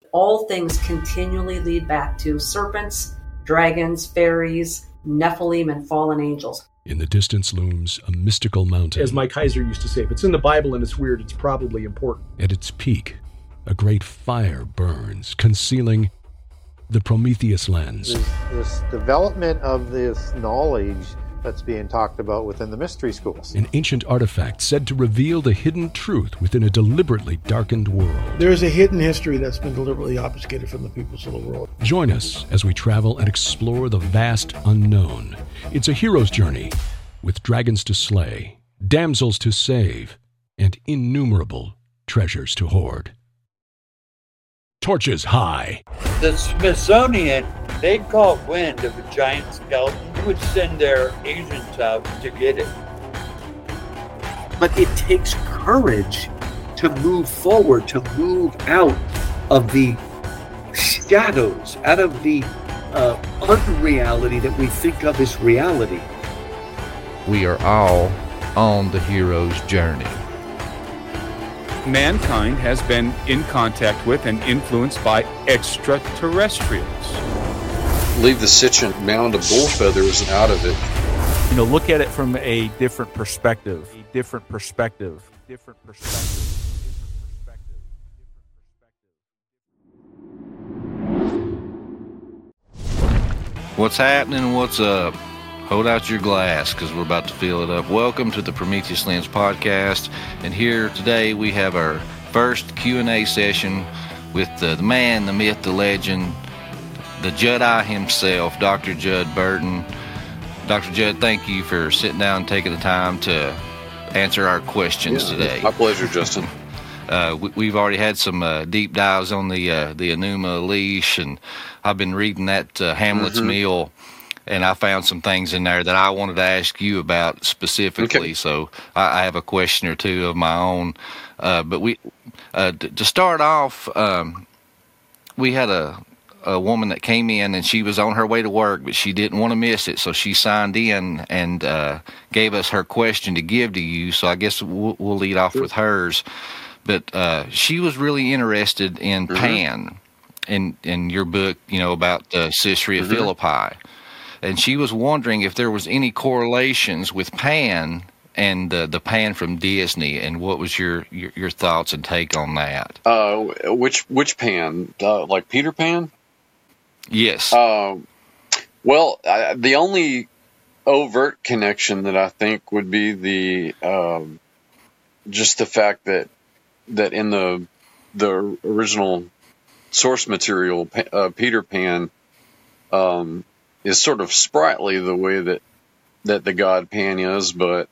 All things continually lead back to serpents, dragons, fairies, Nephilim, and fallen angels. In the distance looms a mystical mountain. As Mike Heiser used to say, if it's in the Bible and it's weird, it's probably important. At its peak, a great fire burns, concealing the Prometheus lens. This development of this knowledge that's being talked about within the mystery schools. An ancient artifact said to reveal the hidden truth within a deliberately darkened world. There is a hidden history that's been deliberately obfuscated from the peoples of the world. Join us as we travel and explore the vast unknown. It's a hero's journey with dragons to slay, damsels to save, and innumerable treasures to hoard. Torches high. The Smithsonian, they caught wind of a giant skeleton. They would send their agents out to get it. But it takes courage to move forward, to move out of the shadows, out of the unreality that we think of as reality. We are all on the hero's journey. Mankind has been in contact with and influenced by extraterrestrials. Leave the Sitchin mound of bull feathers out of it. You know, look at it from a different perspective. What's happening? What's up? Hold out your glass because we're about to fill it up. Welcome to the Prometheus Lens podcast. And here today we have our first Q&A session with the man, the myth, the legend, the Jedi himself, Dr. Judd Burton. Dr. Judd, thank you for sitting down and taking the time to answer our questions today. My pleasure, Justin. We've already had some deep dives on the Enuma Elish, and I've been reading that Hamlet's Meal, and I found some things in there that I wanted to ask you about specifically. Okay. So I have a question or two of my own. But we to start off, we had a woman that came in, and she was on her way to work, but she didn't want to miss it, so she signed in and gave us her question to give to you. So I guess we'll lead off with hers. But she was really interested in Pan, in your book, you know, about Caesarea Philippi. And she was wondering if there was any correlations with Pan and the Pan from Disney, and what was your thoughts and take on that? Which Pan? Like Peter Pan? Yes. Well, the only overt connection that I think would be the just the fact that in the original source material, Peter Pan is sort of sprightly the way that the god Pan is, but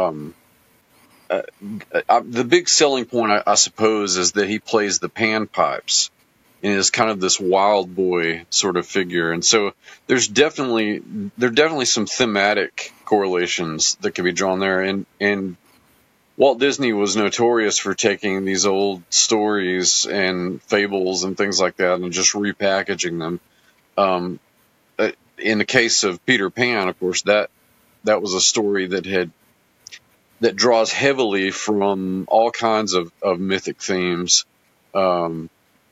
the big selling point, I suppose, is that he plays the panpipes and is kind of this wild boy sort of figure. And so there are definitely some thematic correlations that can be drawn there. And Walt Disney was notorious for taking these old stories and fables and things like that and just repackaging them. In the case of Peter Pan, of course, that was a story that draws heavily from all kinds of mythic themes, not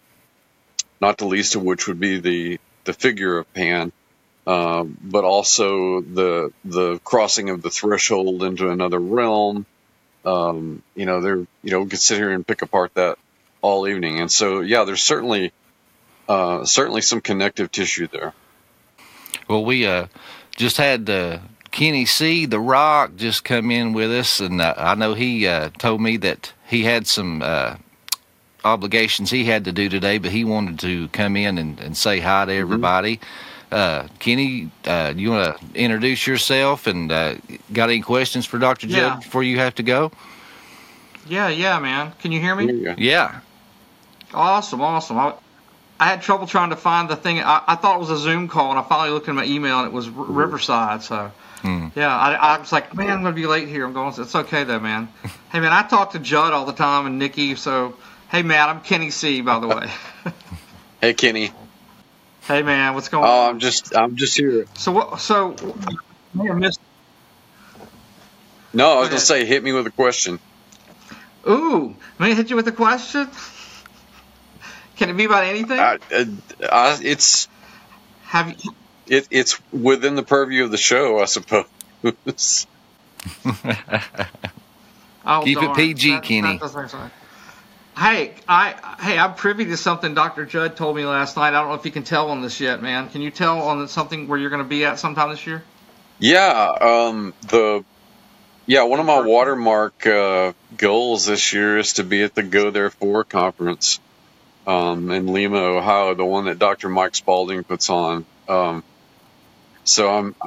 the least of which would be the figure of Pan, but also the crossing of the threshold into another realm. We could sit here and pick apart that all evening, and so there's certainly some connective tissue there. Well, we just had Kenny C, The Rock, just come in with us, and I know he told me that he had some obligations he had to do today, but he wanted to come in and say hi to everybody. Kenny, you want to introduce yourself and got any questions for Dr. Judd before you have to go? Yeah, man. Can you hear me? Yeah. Awesome. I had trouble trying to find the thing. I thought it was a Zoom call, and I finally looked in my email, and it was Riverside. So, I was like, man, I'm going to be late here. I'm going, it's okay, though, man. Hey, man, I talk to Judd all the time and Nikki. So, hey, Matt, I'm Kenny C, by the way. Hey, Kenny. Hey, man, what's going on? I'm just here. So, I missed. No, I was going to say, hit me with a question. Ooh, may I hit you with a question? Can it be about anything? It's it's within the purview of the show, I suppose. Keep it PG, Kenny. Hey, I'm privy to something Dr. Judd told me last night. I don't know if you can tell on this yet, man. Can you tell on something where you're going to be at sometime this year? Yeah, one of my watermark goals this year is to be at the Go Therefore conference in Lima, Ohio, the one that Dr. Mike Spalding puts on. So I'm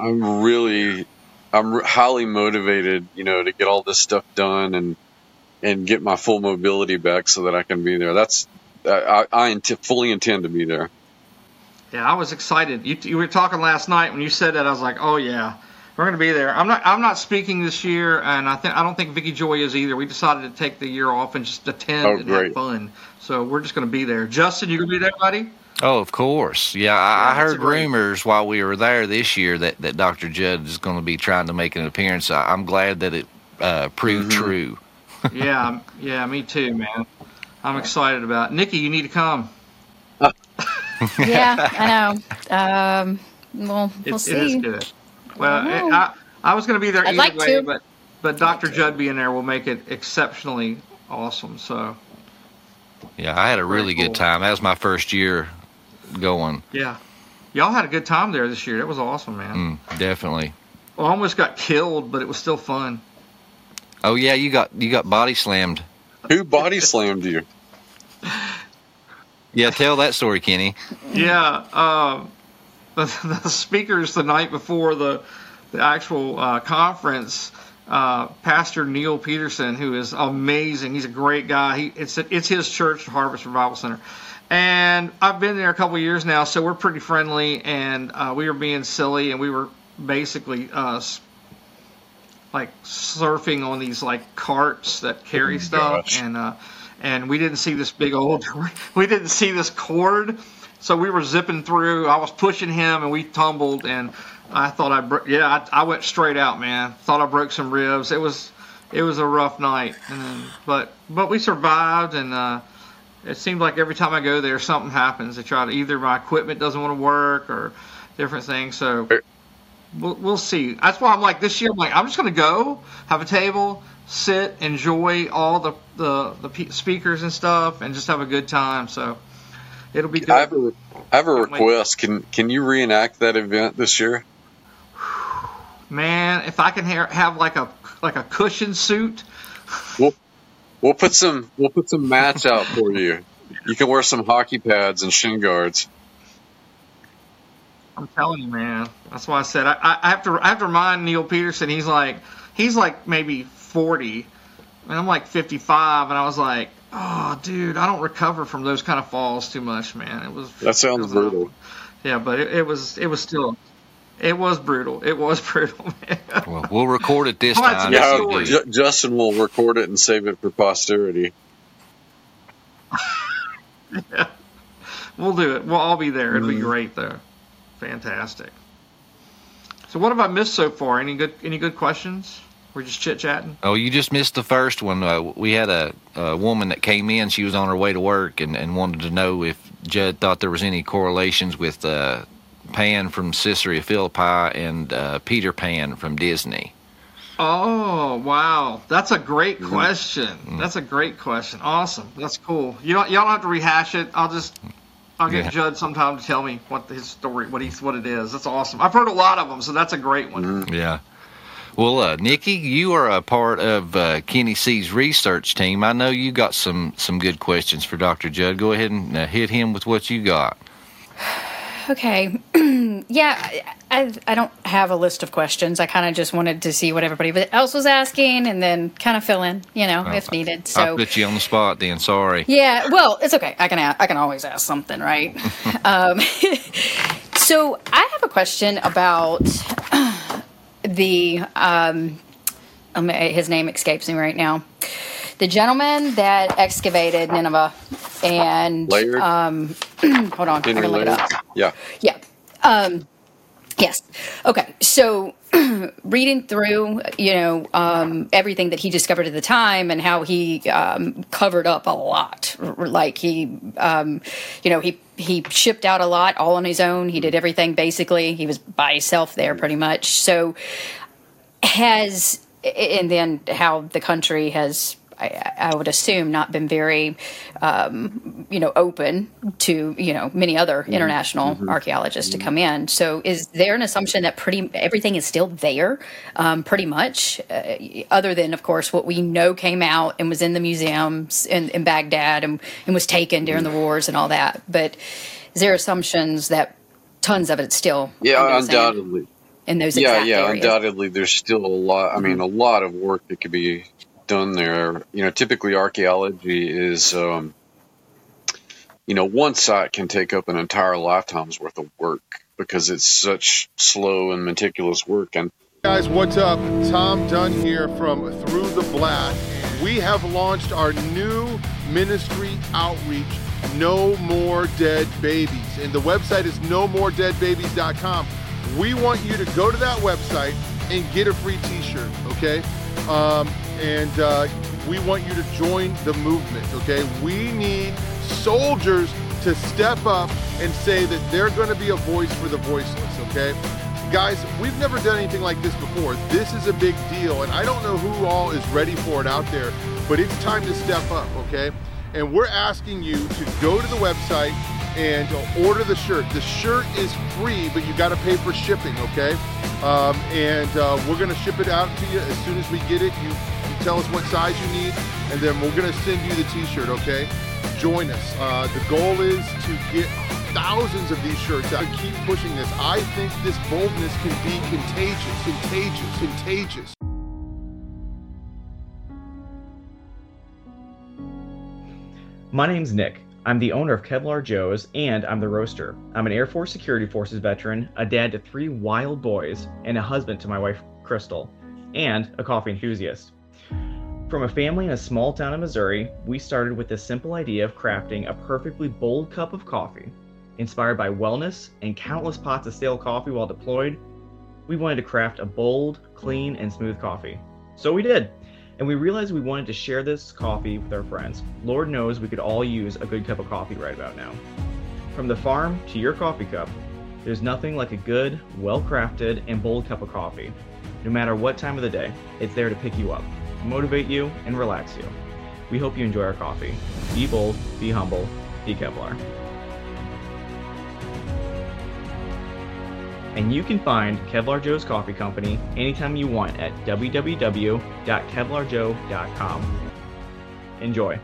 highly motivated, to get all this stuff done and get my full mobility back so that I can be there. I fully intend to be there. Yeah, I was excited. You were talking last night when you said that. I was like, oh yeah, we're going to be there. I'm not speaking this year, and I don't think Vicky Joy is either. We decided to take the year off and just attend and have fun. So we're just going to be there. Justin, you going to be there, buddy? Oh, of course. Yeah, I heard rumors while we were there this year that Dr. Judd is going to be trying to make an appearance. I'm glad that it proved true. Yeah, me too, man. I'm excited about it. Nikki, you need to come. Yeah, I know. We'll see. It is good. Well, I was going to be there either way, but Dr. Judd being there will make it exceptionally awesome. So. Yeah, I had a really good time. That was my first year going. Yeah. Y'all had a good time there this year. That was awesome, man. Definitely. Well, I almost got killed, but it was still fun. Oh, yeah, you got body slammed. Who body slammed you? Yeah, tell that story, Kenny. Yeah, the speakers the night before the actual conference, Pastor Neil Peterson, who is amazing. He's a great guy. It's his church, Harvest Revival Center. And I've been there a couple of years now, so we're pretty friendly, and we were being silly, and we were basically like surfing on these like carts that carry stuff, and we didn't see this we didn't see this cord, so we were zipping through. I was pushing him, and we tumbled, and I thought I went straight out, man. Thought I broke some ribs. It was a rough night, and then, but we survived, and it seemed like every time I go there, something happens. They try to either my equipment doesn't want to work or different things. So we'll see. That's why I'm like this year. I'm just going to go have a table, sit, enjoy all the speakers and stuff, and just have a good time. So it'll be good. I have a request. Can you reenact that event this year? Man, if I can have like a cushion suit. We'll put some mats out for you. You can wear some hockey pads and shin guards. I'm telling you, man. That's why I said I have to remind Neil Peterson. He's like maybe 40, and I'm like 55, and I was like, oh, dude, I don't recover from those kind of falls too much, man. That sounds brutal. Yeah, but it was brutal. It was brutal, man. Well, we'll record it this time. Yeah, Justin will record it and save it for posterity. Yeah, we'll do it. We'll all be there. It'll be great, though. Fantastic. So, what have I missed so far? Any good questions? We're just chit chatting. Oh, you just missed the first one. We had a woman that came in. She was on her way to work and wanted to know if Judd thought there was any correlations with Pan from Caesarea Philippi and Peter Pan from Disney. Oh, wow. That's a great question. That's a great question. Awesome. That's cool. Y'all don't have to rehash it. I'll get Judd sometime to tell me what his story, what it is. That's awesome. I've heard a lot of them, so that's a great one. Yeah. Well, Nikki, you are a part of Kenny C's research team. I know you got some good questions for Dr. Judd. Go ahead and hit him with what you got. Okay. Yeah, I don't have a list of questions. I kind of just wanted to see what everybody else was asking and then kind of fill in, if needed. So I'll put you on the spot then. Sorry. Yeah, well, it's okay. I can always ask something, right? So I have a question about the his name escapes me right now. The gentleman that excavated Nineveh and Laird? Hold on, I can look it up. Yeah. Yeah. Yes. Okay. So reading through, everything that he discovered at the time and how he covered up a lot. Like he shipped out a lot all on his own. He did everything basically. He was by himself there pretty much. So and then how the country has, I would assume, not been very, open to, many other international archaeologists to come in. So is there an assumption that everything is still there, pretty much, other than, of course, what we know came out and was in the museums in Baghdad and was taken during the wars and all that? But is there assumptions that tons of it's still undoubtedly in those exact areas? Undoubtedly there's still a lot. I mean, a lot of work that could be done there. Typically archaeology is one site can take up an entire lifetime's worth of work because it's such slow and meticulous work. And guys, what's up? Tom Dunn here from Through the Black. We have launched our new ministry outreach, No More Dead Babies, and the website is nomoredeadbabies.com. We want you to go to that website and get a free t-shirt, okay? And we want you to join the movement, okay? We need soldiers to step up and say that they're going to be a voice for the voiceless, okay? Guys, we've never done anything like this before. This is a big deal, and I don't know who all is ready for it out there, but it's time to step up, okay? And we're asking you to go to the website and order the shirt. The shirt is free, but you got to pay for shipping, okay? We're going to ship it out to you as soon as we get it. You tell us what size you need, and then we're going to send you the t-shirt, okay? Join us. The goal is to get thousands of these shirts out. Keep pushing this. I think this boldness can be contagious. My name's Nick. I'm the owner of Kevlar Joe's, and I'm the roaster. I'm an Air Force Security Forces veteran, a dad to 3 wild boys, and a husband to my wife, Crystal, and a coffee enthusiast. From a family in a small town in Missouri, we started with the simple idea of crafting a perfectly bold cup of coffee. Inspired by wellness and countless pots of stale coffee while deployed, we wanted to craft a bold, clean, and smooth coffee. So we did. And we realized we wanted to share this coffee with our friends. Lord knows we could all use a good cup of coffee right about now. From the farm to your coffee cup, there's nothing like a good, well-crafted, and bold cup of coffee. No matter what time of the day, it's there to pick you up, motivate you, and relax you. We hope you enjoy our coffee. Be bold, be humble, be Kevlar. And you can find Kevlar Joe's Coffee Company anytime you want at www.kevlarjoe.com. Enjoy.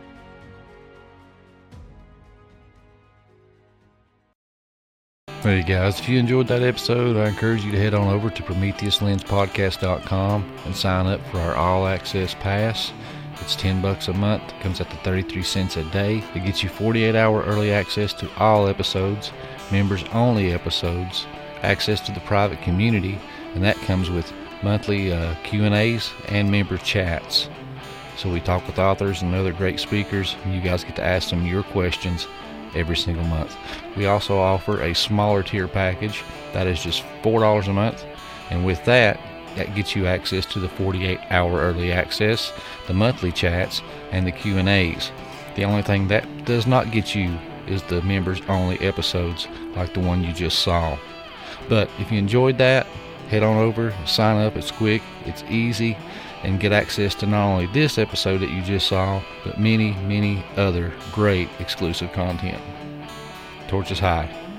Hey guys, if you enjoyed that episode, I encourage you to head on over to PrometheusLensPodcast.com and sign up for our All Access Pass. It's $10 a month. It comes out to 33 cents a day. It gets you 48-hour early access to all episodes, members-only episodes, access to the private community, and that comes with monthly Q&As and member chats. So we talk with authors and other great speakers, and you guys get to ask them your questions every single month. We also offer a smaller tier package that is just $4 a month, and with that gets you access to the 48-hour early access, the monthly chats, and the Q&As. The only thing that does not get you is the members only episodes like the one you just saw. But if you enjoyed that, head on over, sign up. It's quick, it's easy, and get access to not only this episode that you just saw, but many, many other great exclusive content. Torch is high.